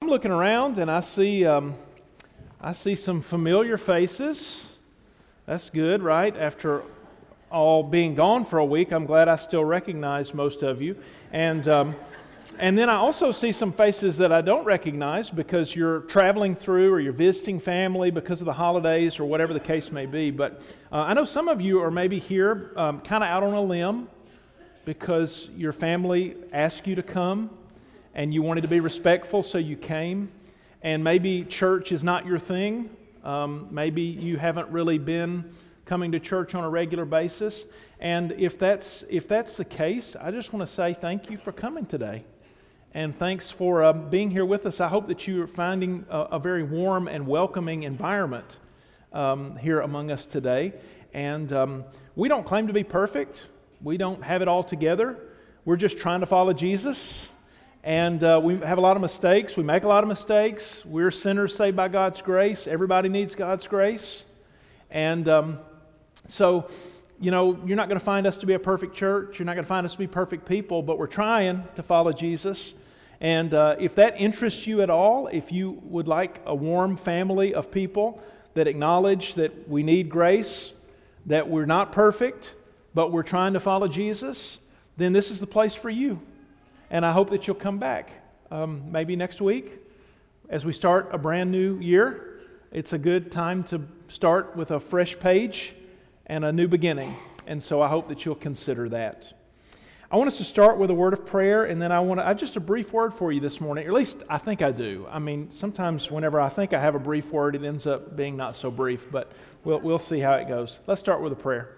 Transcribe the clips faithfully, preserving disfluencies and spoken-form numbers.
looking around and I see um, I see some familiar faces. That's good, right? After all being gone for a week, I'm glad I still recognize most of you. And um, and then I also see some faces that I don't recognize because you're traveling through or you're visiting family because of the holidays or whatever the case may be. But uh, I know some of you are maybe here um, kind of out on a limb because your family asked you to come and you wanted to be respectful, so you came. And maybe church is not your thing. Um, maybe you haven't really been coming to church on a regular basis. And if that's if that's the case, I just want to say thank you for coming today. And thanks for uh, being here with us. I hope that you are finding a, a very warm and welcoming environment um, here among us today. And um, we don't claim to be perfect. We don't have it all together. We're just trying to follow Jesus. And uh, we have a lot of mistakes. We make a lot of mistakes. We're sinners saved by God's grace. Everybody needs God's grace. And um, so, you know, you're not going to find us to be a perfect church. You're not going to find us to be perfect people, but we're trying to follow Jesus. And uh, if that interests you at all, if you would like a warm family of people that acknowledge that we need grace, that we're not perfect, but we're trying to follow Jesus, then this is the place for you. And I hope that you'll come back um, maybe next week as we start a brand new year. It's a good time to start with a fresh page and a new beginning. And so I hope that you'll consider that. I want us to start with a word of prayer, and then I want to, I just a brief word for you this morning. Or at least I think I do. I mean, sometimes whenever I think I have a brief word, it ends up being not so brief, but we'll, we'll see how it goes. Let's start with a prayer.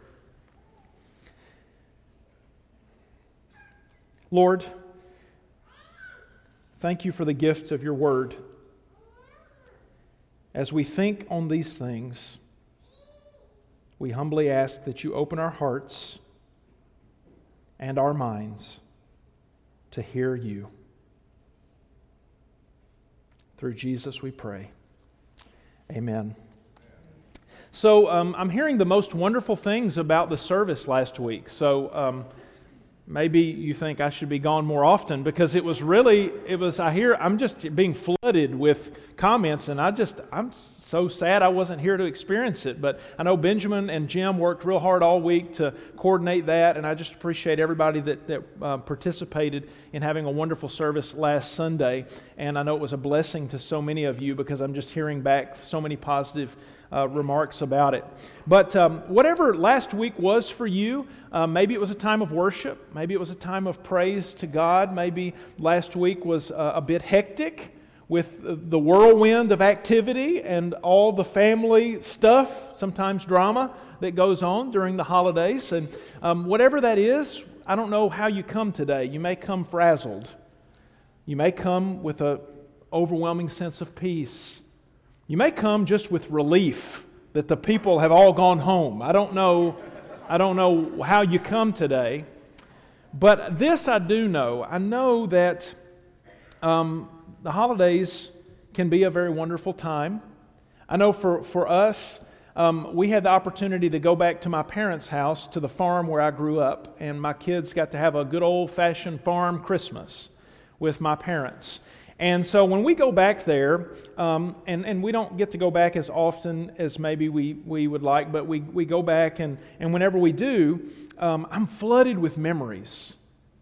Lord, thank you for the gift of your word. As we think on these things, we humbly ask that you open our hearts and our minds to hear you. Through Jesus we pray. Amen. So um, I'm hearing the most wonderful things about the service last week. So um, maybe you think I should be gone more often because it was really, it was, I hear, I'm just being flooded with comments and I just, I'm so sad I wasn't here to experience it. But I know Benjamin and Jim worked real hard all week to coordinate that, and I just appreciate everybody that, that uh, participated in having a wonderful service last Sunday. And I know it was a blessing to so many of you because I'm just hearing back so many positive Uh, remarks about it. But um, whatever last week was for you, uh, maybe it was a time of worship, maybe it was a time of praise to God, maybe last week was uh, a bit hectic with the whirlwind of activity and all the family stuff, sometimes drama that goes on during the holidays. And um, whatever that is, I don't know how you come today. You may come frazzled. You may come with an overwhelming sense of peace. You may come just with relief that the people have all gone home. I don't know, I don't know how you come today, but this I do know. I know that um, the holidays can be a very wonderful time. I know for, for us, um, we had the opportunity to go back to my parents' house, to the farm where I grew up, and my kids got to have a good old-fashioned farm Christmas with my parents. And so when we go back there, um, and, and we don't get to go back as often as maybe we, we would like, but we, we go back, and, and whenever we do, um, I'm flooded with memories.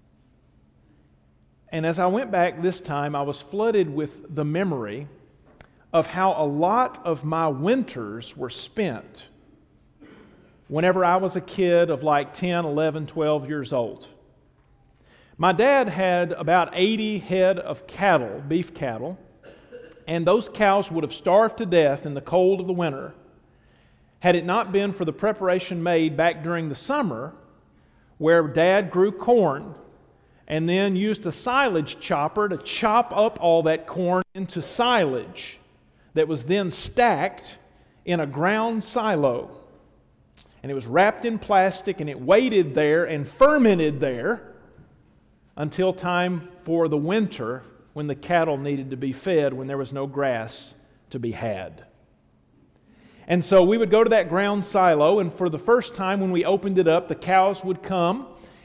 And as I went back this time, I was flooded with the memory of how a lot of my winters were spent whenever I was a kid of like ten, eleven, twelve years old. My dad had about eighty head of cattle, beef cattle, and those cows would have starved to death in the cold of the winter had it not been for the preparation made back during the summer where Dad grew corn and then used a silage chopper to chop up all that corn into silage that was then stacked in a ground silo. And it was wrapped in plastic and it waited there and fermented there until time for the winter when the cattle needed to be fed, when there was no grass to be had. And so we would go to that ground silo, and for the first time when we opened it up, the cows would come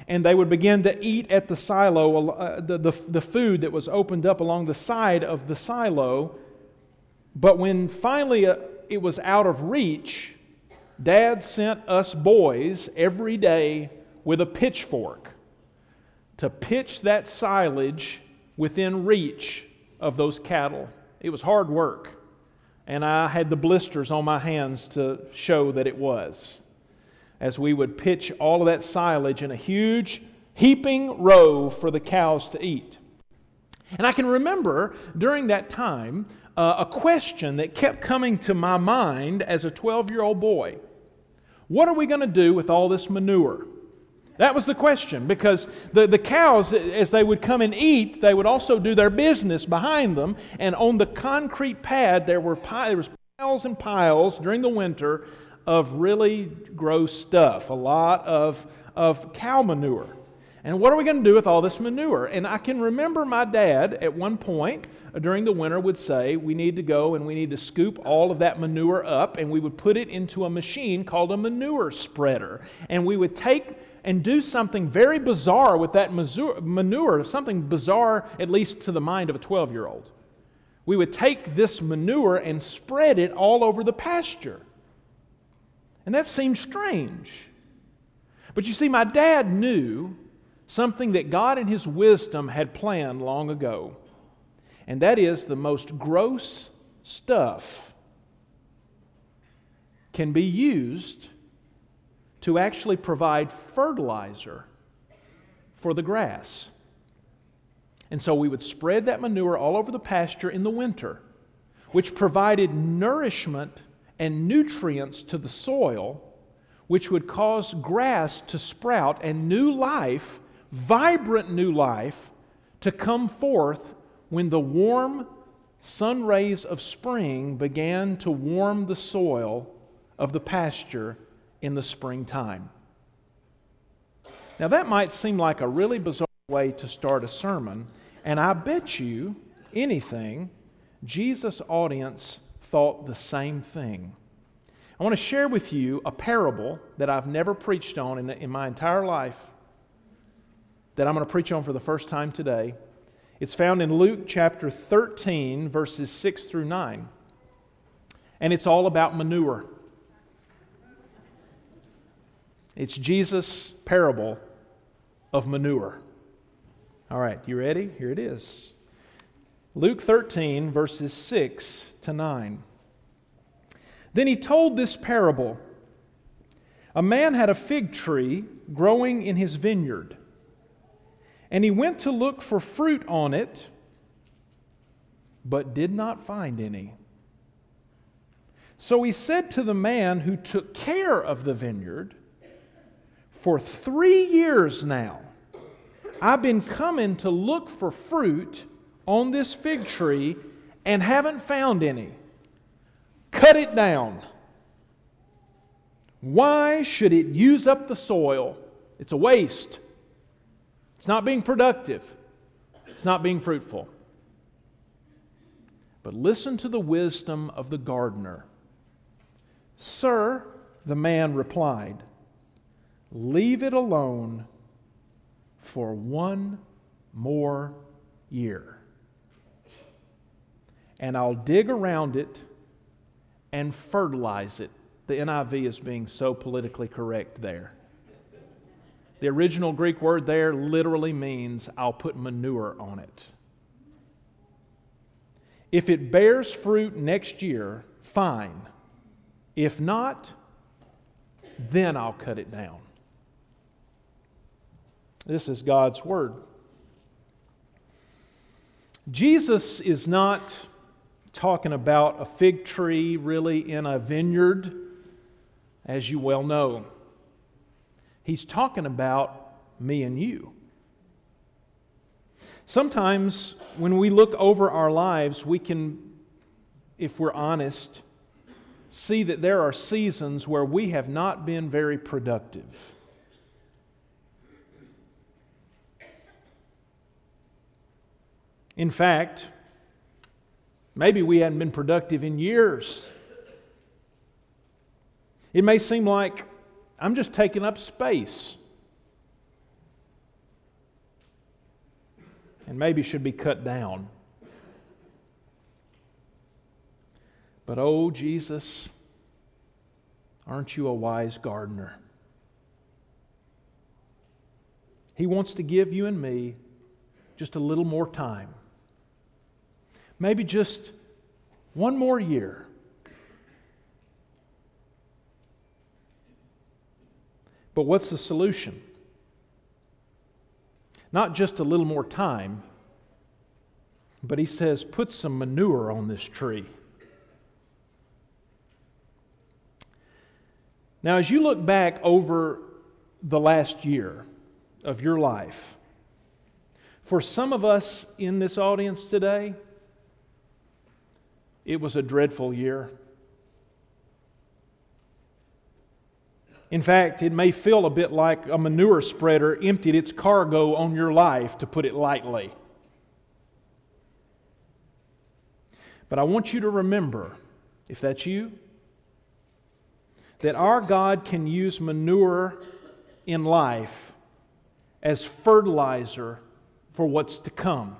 and they would begin to eat at the silo, uh, the, the, the food that was opened up along the side of the silo. But when finally uh, it was out of reach, Dad sent us boys every day with a pitchfork to pitch that silage within reach of those cattle. It was hard work, and I had the blisters on my hands to show that it was, as we would pitch all of that silage in a huge heaping row for the cows to eat. And I can remember during that time uh, a question that kept coming to my mind as a twelve-year-old boy. What are we going to do with all this manure? That was the question, because the, the cows, as they would come and eat, they would also do their business behind them, and on the concrete pad there were pi- there was piles and piles during the winter of really gross stuff, a lot of, of cow manure. And what are we going to do with all this manure? And I can remember my dad at one point during the winter would say, we need to go and we need to scoop all of that manure up, and we would put it into a machine called a manure spreader. And we would take and do something very bizarre with that manure, something bizarre at least to the mind of a twelve-year-old. We would take this manure and spread it all over the pasture. And that seemed strange. But you see, my dad knew something that God in His wisdom had planned long ago. And that is, the most gross stuff can be used to actually provide fertilizer for the grass. And so we would spread that manure all over the pasture in the winter, which provided nourishment and nutrients to the soil, which would cause grass to sprout and new life, vibrant new life, to come forth when the warm sun rays of spring began to warm the soil of the pasture in the springtime. Now that might seem like a really bizarre way to start a sermon, and I bet you anything, Jesus' audience thought the same thing. I want to share with you a parable that I've never preached on in, in my entire life, that I'm going to preach on for the first time today. It's found in Luke chapter thirteen, verses six through nine. And it's all about manure. It's Jesus' parable of manure. All right, you ready? Here it is. Luke thirteen, verses six to nine. Then He told this parable. A man had a fig tree growing in his vineyard, and he went to look for fruit on it, but did not find any. So he said to the man who took care of the vineyard, for three years now, I've been coming to look for fruit on this fig tree and haven't found any. Cut it down. Why should it use up the soil? It's a waste. It's not being productive. It's not being fruitful. But listen to the wisdom of the gardener. Sir, the man replied, leave it alone for one more year, and I'll dig around it and fertilize it. The N I V is being so politically correct there. The original Greek word there literally means I'll put manure on it. If it bears fruit next year, fine. If not, then I'll cut it down. This is God's Word. Jesus is not talking about a fig tree really in a vineyard, as you well know. He's talking about me and you. Sometimes when we look over our lives, we can, if we're honest, see that there are seasons where we have not been very productive. In fact, maybe we hadn't been productive in years. It may seem like I'm just taking up space. and maybe should be cut down. But oh, Jesus, aren't you a wise gardener? He wants to give you and me just a little more time. Maybe just one more year. But what's the solution? Not just a little more time, but He says, put some manure on this tree. Now, as you look back over the last year of your life, for some of us in this audience today, it was a dreadful year. In fact, it may feel a bit like a manure spreader emptied its cargo on your life, to put it lightly. But I want you to remember, if that's you, that our God can use manure in life as fertilizer for what's to come.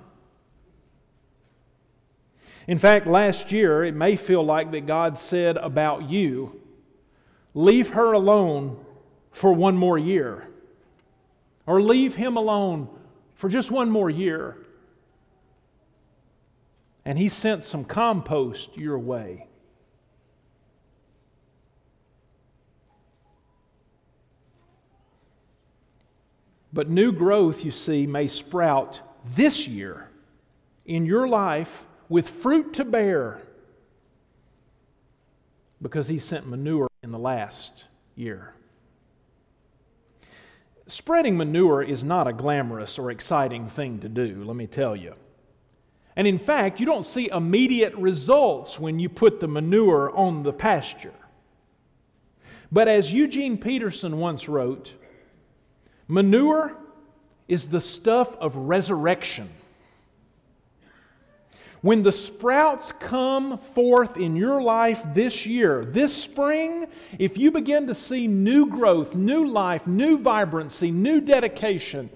In fact, last year, it may feel like that God said about you, leave her alone for one more year. Or leave him alone for just one more year. And He sent some compost your way. But new growth, you see, may sprout this year in your life with fruit to bear, because He sent manure in the last year. Spreading manure is not a glamorous or exciting thing to do, let me tell you. And in fact, you don't see immediate results when you put the manure on the pasture. But as Eugene Peterson once wrote, manure is the stuff of resurrection. When the sprouts come forth in your life this year, this spring, if you begin to see new growth, new life, new vibrancy, new dedication,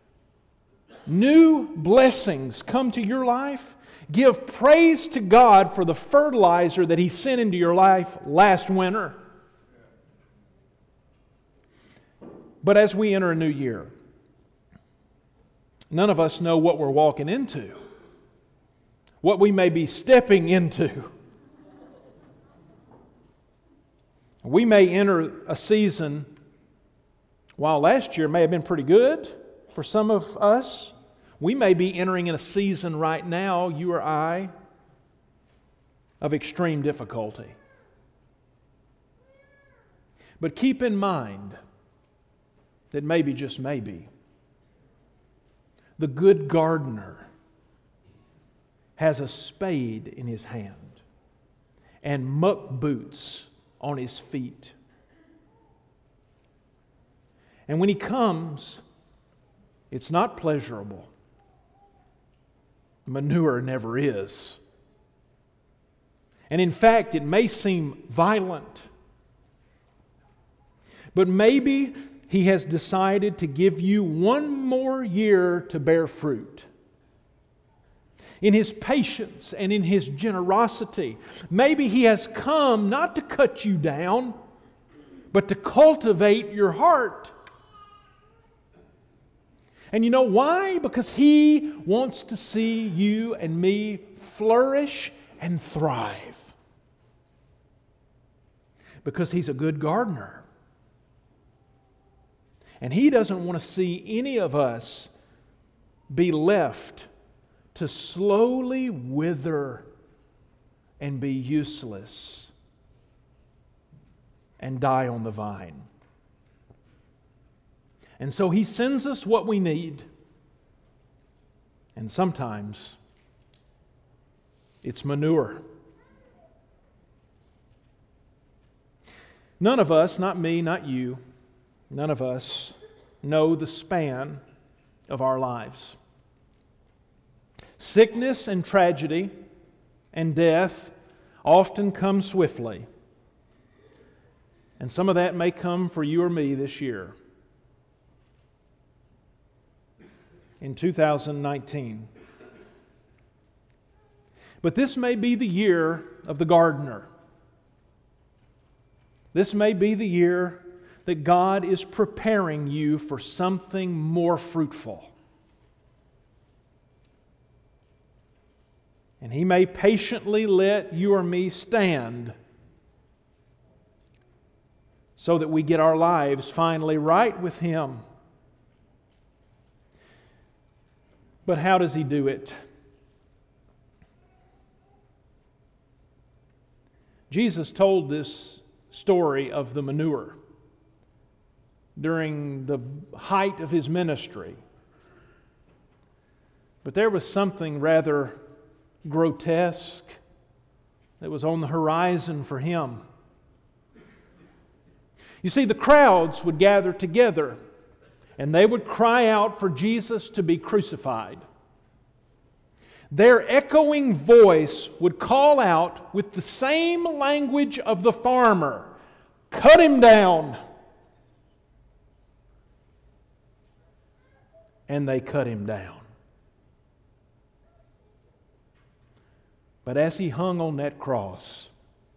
new blessings come to your life, give praise to God for the fertilizer that He sent into your life last winter. But as we enter a new year, none of us know what we're walking into, what we may be stepping into. We may enter a season, while last year may have been pretty good for some of us, we may be entering in a season right now, you or I, of extreme difficulty. But keep in mind that maybe, just maybe, the good gardener has a spade in his hand and muck boots on his feet. And when He comes, it's not pleasurable. Manure never is. And in fact, it may seem violent. But maybe He has decided to give you one more year to bear fruit. In His patience and in His generosity, maybe He has come not to cut you down, but to cultivate your heart. And you know why? Because He wants to see you and me flourish and thrive. Because He's a good gardener. And He doesn't want to see any of us be left to slowly wither and be useless and die on the vine. And so He sends us what we need. And sometimes it's manure. None of us, not me, not you, none of us know the span of our lives. Sickness and tragedy and death often come swiftly. And some of that may come for you or me this year. in two thousand nineteen. But this may be the year of the gardener. This may be the year that God is preparing you for something more fruitful. And He may patiently let you or me stand so that we get our lives finally right with Him. But how does He do it? Jesus told this story of the manure during the height of His ministry. But there was something rather grotesque that was on the horizon for Him. You see, the crowds would gather together and they would cry out for Jesus to be crucified. Their echoing voice would call out with the same language of the farmer, "Cut Him down!" And they cut Him down. But as He hung on that cross,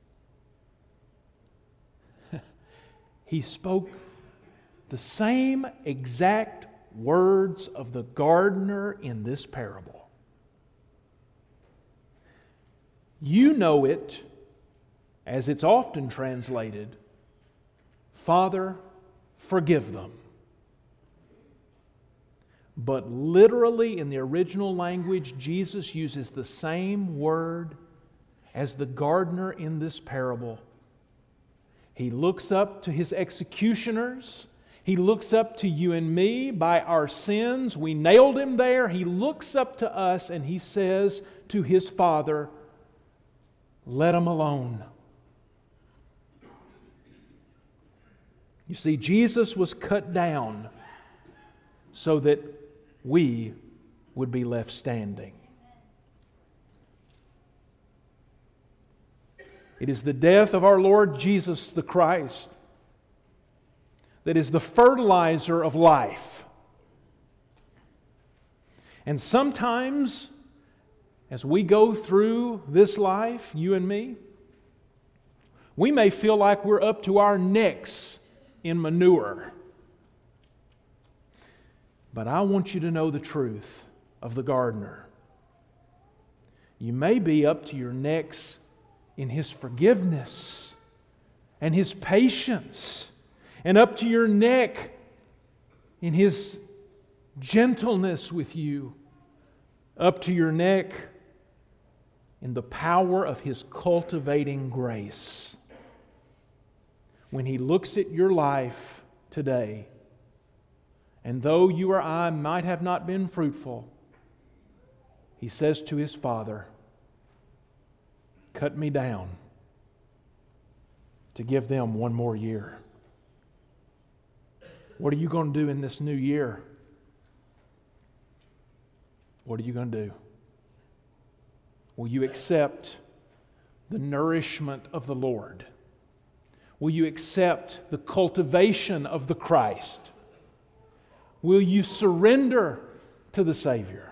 He spoke the same exact words of the gardener in this parable. You know it as it's often translated, "Father, forgive them." But literally in the original language, Jesus uses the same word as the gardener in this parable. He looks up to His executioners. He looks up to you and me by our sins. We nailed Him there. He looks up to us and He says to His Father, "Let them alone." You see, Jesus was cut down so that we would be left standing. It is the death of our Lord Jesus the Christ that is the fertilizer of life. And sometimes, as we go through this life, you and me, we may feel like we're up to our necks in manure. But I want you to know the truth of the gardener. You may be up to your necks in His forgiveness and His patience, and up to your neck in His gentleness with you, up to your neck in the power of His cultivating grace. When He looks at your life today, and though you or I might have not been fruitful, He says to His Father, "Cut me down to give them one more year." What are you going to do in this new year? What are you going to do? Will you accept the nourishment of the Lord? Will you accept the cultivation of the Christ? Will you surrender to the Savior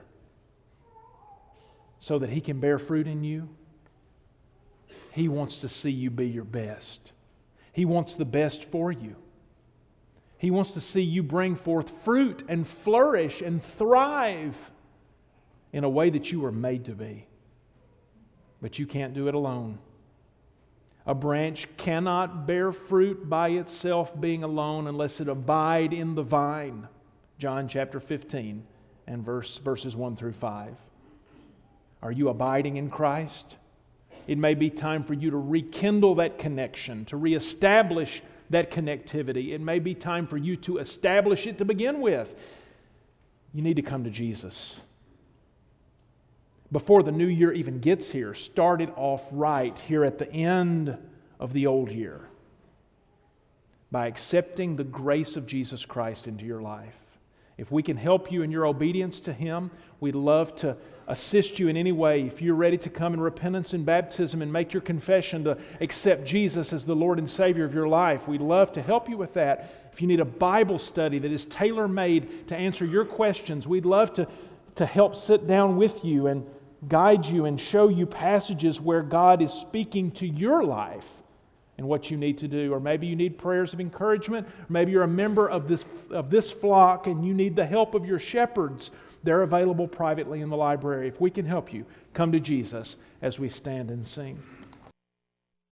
so that He can bear fruit in you? He wants to see you be your best. He wants the best for you. He wants to see you bring forth fruit and flourish and thrive in a way that you were made to be. But you can't do it alone. A branch cannot bear fruit by itself being alone unless it abide in the vine. John chapter fifteen and verse, verses one through five. Are you abiding in Christ? It may be time for you to rekindle that connection, to reestablish that connectivity. It may be time for you to establish it to begin with. You need to come to Jesus. Before the new year even gets here, start it off right here at the end of the old year by accepting the grace of Jesus Christ into your life. If we can help you in your obedience to Him, we'd love to assist you in any way, if you're ready to come in repentance and baptism and make your confession to accept Jesus as the Lord and Savior of your life, we'd love to help you with that. If you need a Bible study that is tailor-made to answer your questions, we'd love to, to help sit down with you and guide you and show you passages where God is speaking to your life and what you need to do. Or maybe you need prayers of encouragement. Or maybe you're a member of this, of this flock and you need the help of your shepherds. They're available privately in the library. If we can help you, come to Jesus as we stand and sing.